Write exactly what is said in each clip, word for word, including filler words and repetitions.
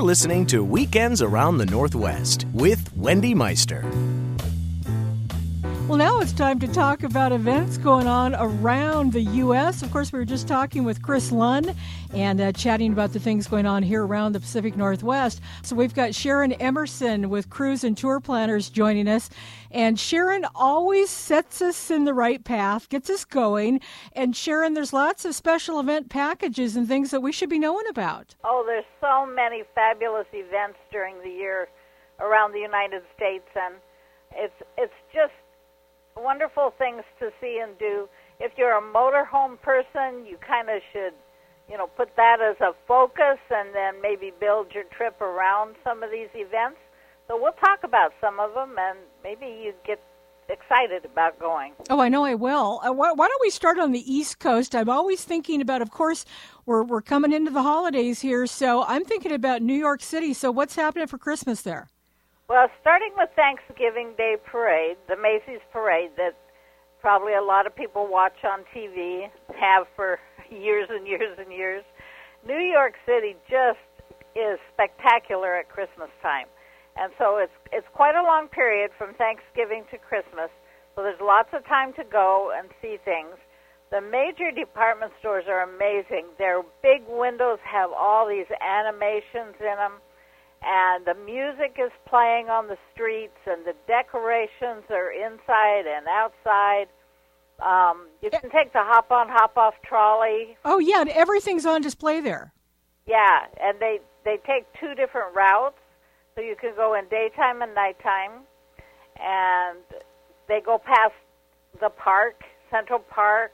You're listening to Weekends Around the Northwest with Wendy Meister. Well, now it's time to talk about events going on around the U S Of course, we were just talking with Chris Lunn and uh, chatting about the things going on here around the Pacific Northwest. So we've got Sharon Emerson with Cruise and Tour Planners joining us. And Sharon always sets us in the right path, gets us going. And Sharon, there's lots of special event packages and things that we should be knowing about. Oh, there's so many fabulous events during the year around the United States. And it's it's just wonderful things to see and do. If you're a motorhome person, you kind of should, you know, put that as a focus and then maybe build your trip around some of these events. So we'll talk about some of them, and maybe you get excited about going. Oh, I know I will. Uh, why, why don't we start on the East Coast? I'm always thinking about, of course, we're we're coming into the holidays here, so I'm thinking about New York City. So what's happening for Christmas there? Well, starting with Thanksgiving Day Parade, the Macy's Parade that probably a lot of people watch on T V, have for years and years and years, New York City just is spectacular at Christmas time. And so it's it's quite a long period from Thanksgiving to Christmas, so there's lots of time to go and see things. The major department stores are amazing. Their big windows have all these animations in them. And the music is playing on the streets, and the decorations are inside and outside. Um, you can take the hop-on, hop-off trolley. Oh, yeah, and everything's on display there. Yeah, and they, they take two different routes, so you can go in daytime and nighttime. And they go past the park, Central Park,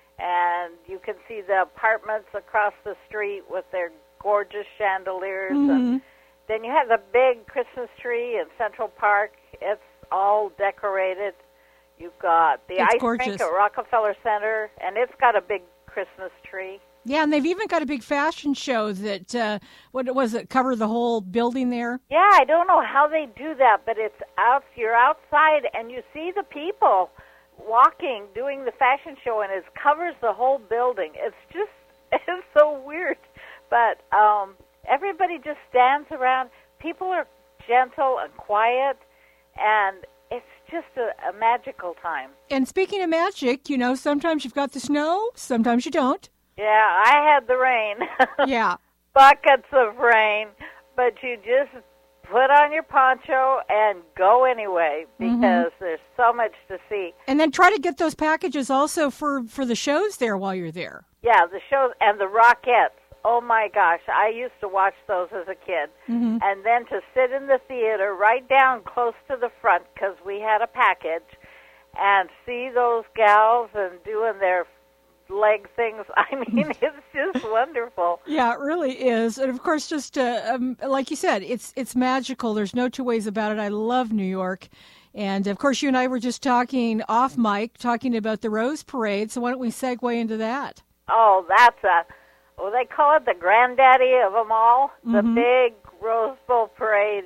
and you can see the apartments across the street with their gorgeous chandeliers Mm-hmm. and then you have the big Christmas tree in Central Park. It's all decorated. You've got the it's ice gorgeous. rink at Rockefeller Center, and it's got a big Christmas tree. Yeah, and they've even got a big fashion show that, uh, what was it, cover the whole building there? Yeah, I don't know how they do that, but it's out. You're outside, and you see the people walking, doing the fashion show, and it covers the whole building. It's just, it's so weird. But, um... everybody just stands around. People are gentle and quiet, and it's just a, a magical time. And speaking of magic, you know, sometimes you've got the snow, sometimes you don't. Yeah, I had the rain. Yeah. Buckets of rain, but you just put on your poncho and go anyway because mm-hmm. there's so much to see. And then try to get those packages also for, for the shows there while you're there. Yeah, the shows and the Rockettes. Oh, my gosh, I used to watch those as a kid. Mm-hmm. And then to sit in the theater right down close to the front because we had a package and see those gals and doing their leg things. I mean, it's just wonderful. Yeah, it really is. And, of course, just uh, um, like you said, it's it's magical. There's no two ways about it. I love New York. And, of course, you and I were just talking off mic, talking about the Rose Parade. So why don't we segue into that? Oh, that's a... Well, they call it the granddaddy of them all, mm-hmm. the big Rose Bowl Parade,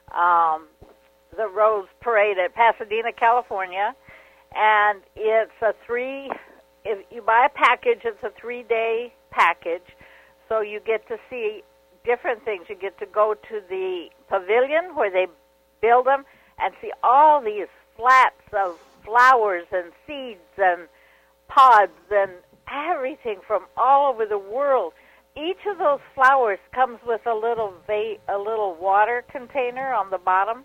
um, the Rose Parade at Pasadena, California. And it's a three, if you buy a package, it's a three-day package. So you get to see different things. You get to go to the pavilion where they build them and see all these flats of flowers and seeds and pods and everything from all over the world. Each of those flowers comes with a little va- a little water container on the bottom,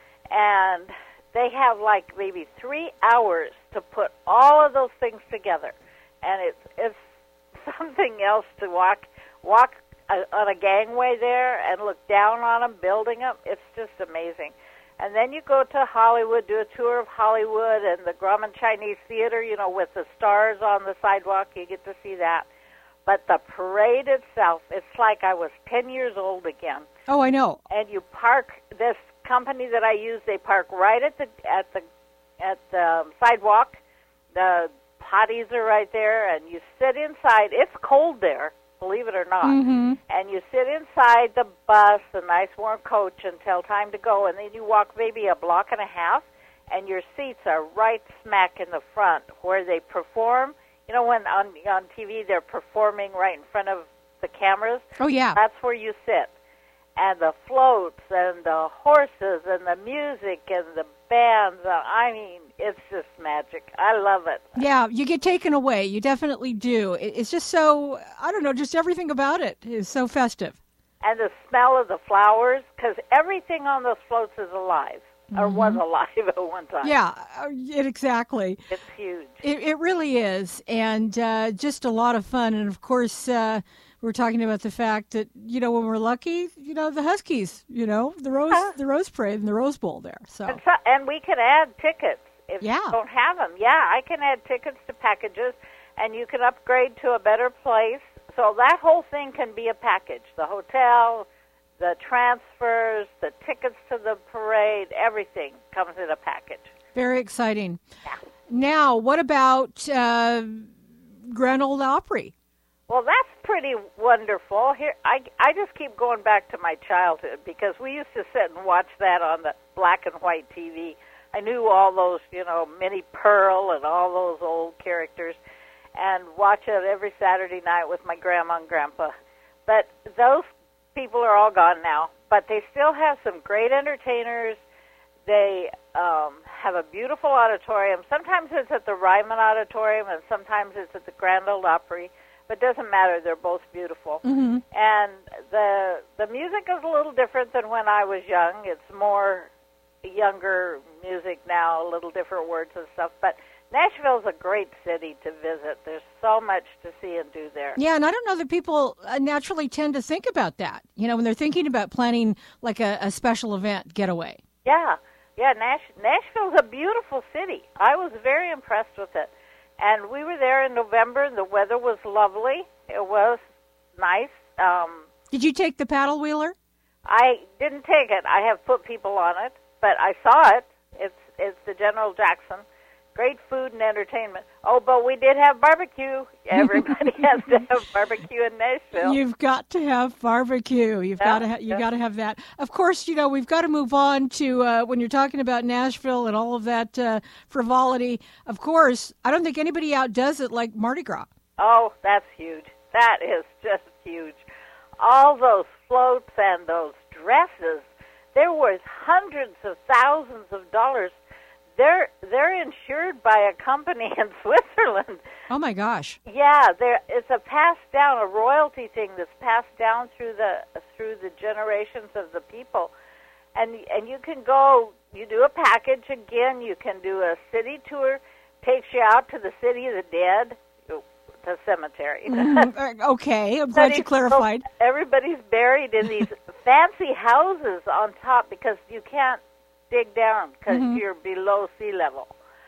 and they have like maybe three hours to put all of those things together. And it's it's something else to walk walk a, on a gangway there and look down on them, building them. It's just amazing. And then you go to Hollywood, do a tour of Hollywood and the Grauman Chinese Theater, you know, with the stars on the sidewalk. You get to see that. But the parade itself, it's like I was ten years old again. Oh, I know. And you park, this company that I use, they park right at the at the at the sidewalk. The potties are right there, and you sit inside. It's cold there, believe it or not. Mm-hmm. And you sit inside the bus, the nice warm coach, until time to go, and then you walk maybe a block and a half, and your seats are right smack in the front where they perform. You know, when on on T V they're performing right in front of the cameras? Oh, yeah. That's where you sit. and the floats and the horses and the music and the bands. I mean, it's just magic. I love it. Yeah, you get taken away. You definitely do. It's just so, I don't know, just everything about it is so festive. And the smell of the flowers, because everything on those floats is alive, or Mm-hmm. was alive at one time. Yeah, uh, it, exactly. It's huge. It, it really is, and uh, just a lot of fun. And of course, uh, we're talking about the fact that, you know, when we're lucky, you know, the Huskies, you know, the Rose, Huh? the Rose Parade and the Rose Bowl there. So, And, so, and we can add tickets if Yeah. you don't have them. Yeah, I can add tickets to packages, and you can upgrade to a better place. So that whole thing can be a package. The hotel, the transfers, the tickets to the parade, everything comes in a package. very exciting. Yeah. Now, what about uh, Grand Ole Opry? Well, that's pretty wonderful. Here, I, I just keep going back to my childhood because we used to sit and watch that on the black and white T V. I knew all those, you know, Minnie Pearl and all those old characters, and watch it every Saturday night with my grandma and grandpa. But those people are all gone now, but they still have some great entertainers. They um, have a beautiful auditorium. Sometimes it's at the Ryman Auditorium, and sometimes it's at the Grand Ole Opry. But it doesn't matter; they're both beautiful. Mm-hmm. And the the music is a little different than when I was young. It's more younger music now, a little different words and stuff. But Nashville's a great city to visit. There's so much to see and do there. Yeah, and I don't know that people uh, naturally tend to think about that, you know, when they're thinking about planning like a, a special event getaway. Yeah, yeah. Nash, Nashville's a beautiful city. I was very impressed with it. And we were there in November, and the weather was lovely. It was nice. Um, Did you take the paddle wheeler? I didn't take it. I have put people on it, but I saw it. It's it's the General Jackson. Great food and entertainment. Oh, but we did have barbecue. Everybody has to have barbecue in Nashville. You've got to have barbecue. You've Yeah, got to ha- you yeah. got to have that. Of course, you know we've got to move on to uh, when you're talking about Nashville and all of that uh, frivolity. Of course, I don't think anybody outdoes it like Mardi Gras. Oh, that's huge. That is just huge. All those floats and those dresses. There was hundreds of thousands of dollars. They're they're insured by a company in Switzerland. Oh my gosh! Yeah, there it's a passed down, a royalty thing that's passed down through the through the generations of the people, and and you can go. You do a package again. You can do a city tour, takes you out to the city of the dead, the cemetery. Mm, uh, okay, I'm glad you clarified. Everybody's buried in these fancy houses on top because you can't dig down because Mm-hmm. you're below sea level.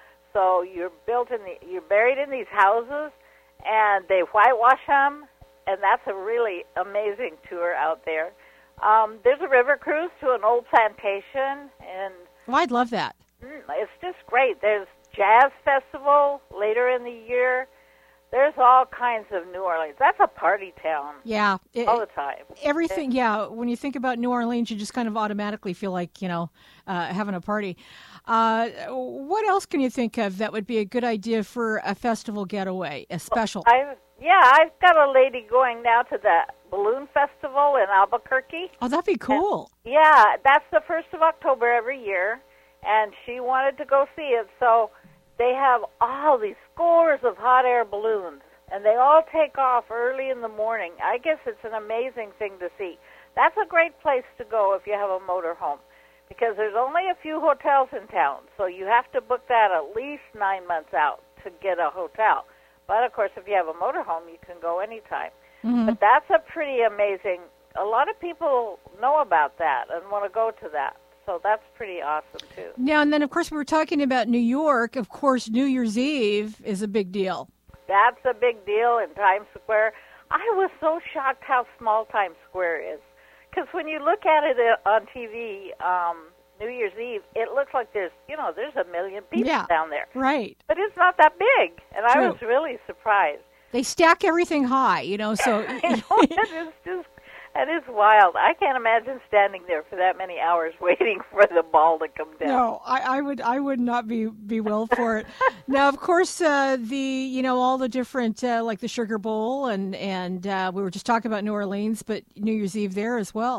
So you're built in the, you're buried in these houses, and they whitewash them, and that's a really amazing tour out there. Um, there's a river cruise to an old plantation, and Well, I'd love that. mm, it's just great. There's jazz festival later in the year. There's all kinds of New Orleans. That's a party town Yeah, it, all the time. everything. Yeah, when you think about New Orleans, you just kind of automatically feel like you know uh, having a party. Uh, what else can you think of that would be a good idea for a festival getaway, a special? I yeah, I've got a lady going now to the Balloon Festival in Albuquerque. Oh, that'd be cool. Yeah, that's the first of October every year, and she wanted to go see it. So they have all these scores of hot air balloons, and they all take off early in the morning. I guess it's an amazing thing to see. That's a great place to go if you have a motorhome, because there's only a few hotels in town, so you have to book that at least nine months out to get a hotel. But, of course, if you have a motorhome, you can go anytime. Mm-hmm. But that's a pretty amazing. A lot of people know about that and want to go to that. So that's pretty awesome, too. Now, and then, of course, we were talking about New York. Of course, New Year's Eve is a big deal. That's a big deal in Times Square. I was so shocked how small Times Square is. Because when you look at it on T V, um, New Year's Eve, it looks like there's, you know, there's a million people Yeah. down there. Right. But it's not that big. And I True. was really surprised. They stack everything high, you know, so... You know, it is just, it is wild. I can't imagine standing there for that many hours waiting for the ball to come down. No, I, I would I would not be, be well for it. Now, of course, uh, the you know all the different uh, like the Sugar Bowl and and uh, we were just talking about New Orleans, but New Year's Eve there as well.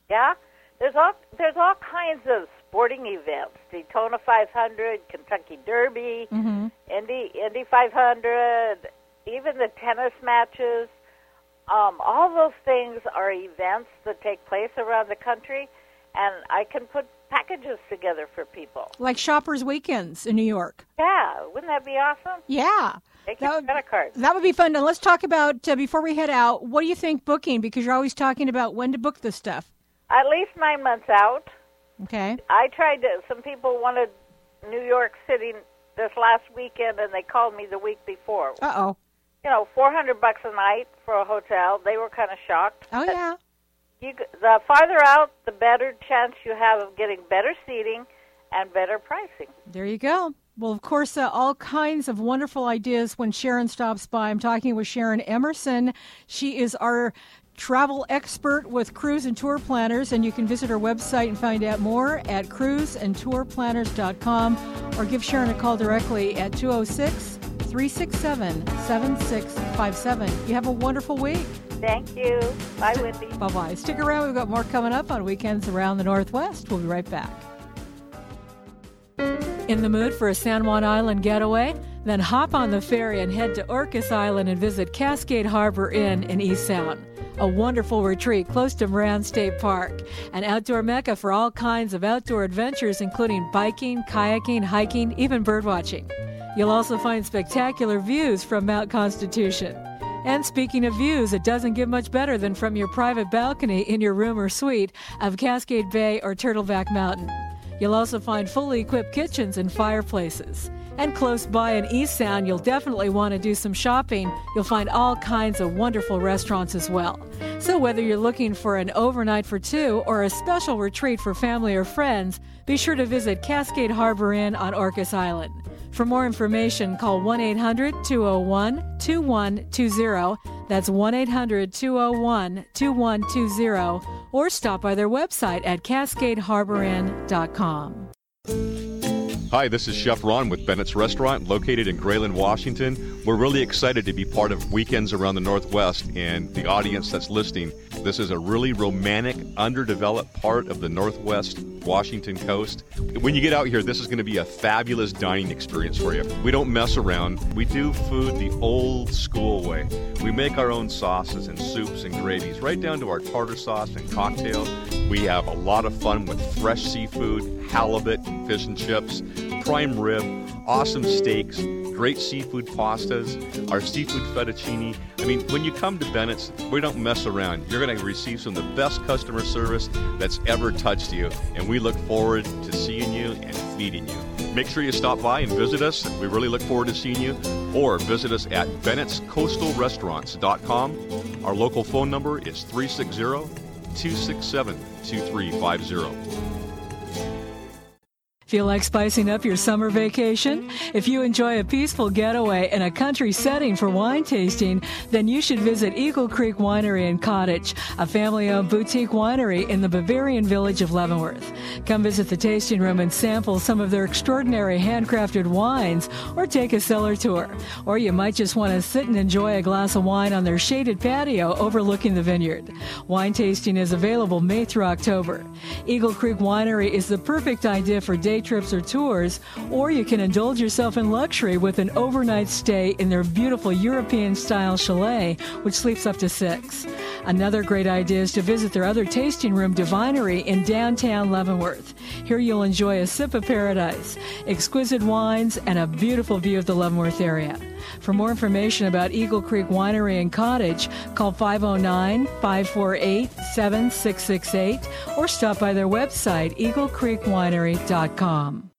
Yeah, there's all there's all kinds of sporting events: Daytona five hundred, Kentucky Derby, Mm-hmm. Indy Indy five hundred, even the tennis matches. Um, all those things are events that take place around the country, and I can put packages together for people. Like Shoppers Weekends in New York. Yeah, wouldn't that be awesome? Yeah. Take That your would, credit card. that would be fun. Now, let's talk about, uh, before we head out, what do you think booking? Because you're always talking about when to book this stuff. At least nine months out. Okay. I tried to, some people wanted New York City this last weekend, and they called me the week before. Uh-oh. You know, four hundred bucks a night for a hotel. They were kind of shocked. Oh, But yeah. You, the farther out, the better chance you have of getting better seating and better pricing. There you go. Well, of course, uh, all kinds of wonderful ideas when Sharon stops by. I'm talking with Sharon Emerson. She is our travel expert with Cruise and Tour Planners, and you can visit her website and find out more at cruise and tour planners dot com, or give Sharon a call directly at two oh six, three six seven, seven six five seven. You have a wonderful week. Thank you. Bye, Wendy. Bye-bye. Stick around. We've got more coming up on Weekends Around the Northwest. We'll be right back. In the mood for a San Juan Island getaway? Then hop on the ferry and head to Orcas Island and visit Cascade Harbor Inn in East Sound. A wonderful retreat close to Moran State Park. An outdoor mecca for all kinds of outdoor adventures, including biking, kayaking, hiking, even birdwatching. You'll also find spectacular views from Mount Constitution. And speaking of views, it doesn't get much better than from your private balcony in your room or suite of Cascade Bay or Turtleback Mountain. You'll also find fully equipped kitchens and fireplaces. And close by in East Sound, you'll definitely want to do some shopping. You'll find all kinds of wonderful restaurants as well. So whether you're looking for an overnight for two or a special retreat for family or friends, be sure to visit Cascade Harbor Inn on Orcas Island. For more information, call one eight hundred, two oh one, two one two zero. That's one eight hundred, two oh one, two one two zero. Or stop by their website at cascade harbor inn dot com. Hi, this is Chef Ron with Bennett's Restaurant, located in Grayland, Washington. We're really excited to be part of Weekends Around the Northwest, and the audience that's listening, this is a really romantic, underdeveloped part of the Northwest Washington coast. When you get out here, this is going to be a fabulous dining experience for you. We don't mess around. We do food the old school way. We make our own sauces and soups and gravies, right down to our tartar sauce and cocktail. We have a lot of fun with fresh seafood, halibut, fish and chips, prime rib, awesome steaks, great seafood pastas, our seafood fettuccine. I mean, when you come to Bennett's, we don't mess around. You're going to receive some of the best customer service that's ever touched you, and we look forward to seeing you and feeding you. Make sure you stop by and visit us. We really look forward to seeing you. Or visit us at bennetts coastal restaurants dot com. Our local phone number is three six zero, two six seven, two three five zero. Feel like spicing up your summer vacation? If you enjoy a peaceful getaway in a country setting for wine tasting, then you should visit Eagle Creek Winery and Cottage, a family-owned boutique winery in the Bavarian village of Leavenworth. Come visit the tasting room and sample some of their extraordinary handcrafted wines, or take a cellar tour. Or you might just want to sit and enjoy a glass of wine on their shaded patio overlooking the vineyard. Wine tasting is available May through October. Eagle Creek Winery is the perfect idea for day trips or tours, or you can indulge yourself in luxury with an overnight stay in their beautiful European-style chalet, which sleeps up to six. Another great idea is to visit their other tasting room, Divinery, in downtown Leavenworth. Here you'll enjoy a sip of paradise, exquisite wines, and a beautiful view of the Leavenworth area. For more information about Eagle Creek Winery and Cottage, call five oh nine, five four eight, seven six six eight or stop by their website, eagle creek winery dot com.